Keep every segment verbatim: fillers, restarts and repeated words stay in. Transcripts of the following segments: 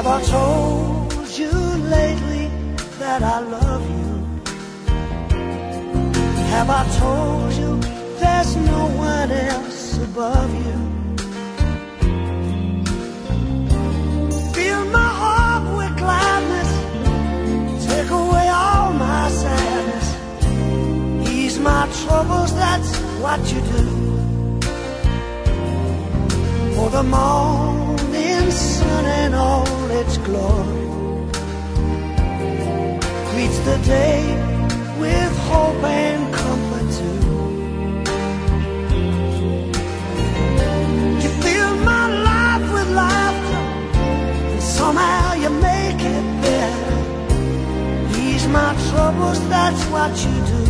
I told you lately that I love you? Have I told you there's no one else above you? Fill my heart with gladness, take away all my sadness, ease my troubles, that's what you do. For the morning sun and all its glory greets the day with hope and comfort too. You fill my life with laughter, and somehow you make it better. Ease my troubles, that's what you do.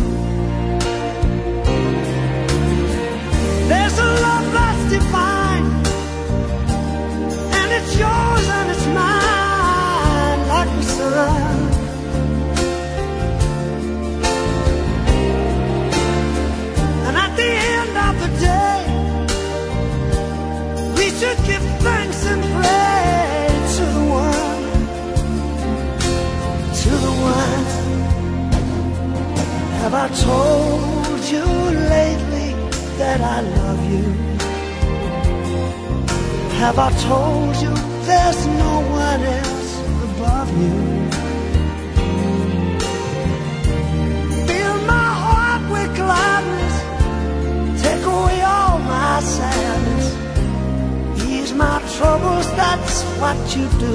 There's a love that's divine, and it's yours and it's mine, like the sun. And at the end of the day, we should give thanks and pray to the one, to the one. Have I told you lately that I love you? Have I told you there's no one else above you? Fill my heart with gladness, take away all my sadness, ease my troubles, that's what you do.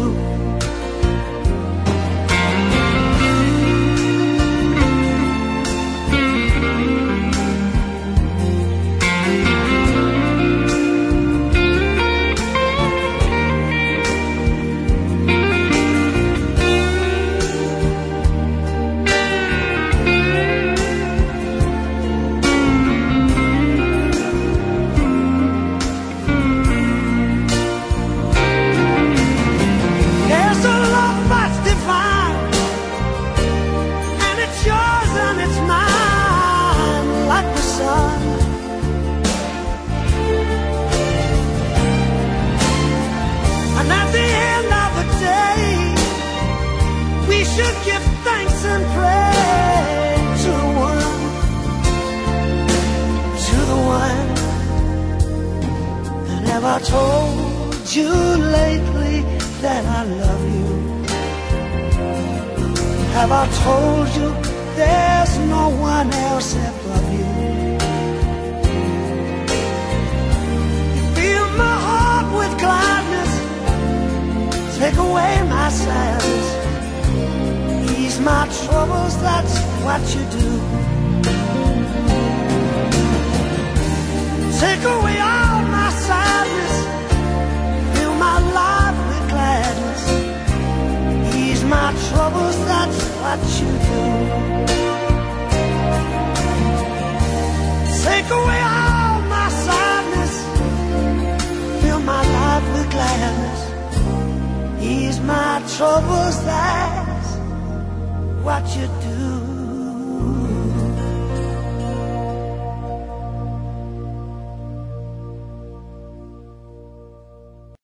Should give thanks and pray to the one, to the one. And have I told you lately that I love you? Have I told you there's no one else above you? You fill my heart with gladness, take away my sadness, ease my troubles, that's what you do. Take away all my sadness, fill my life with gladness, ease my troubles, that's what you do. Take away all my sadness, fill my life with gladness, ease my troubles, that's what you do.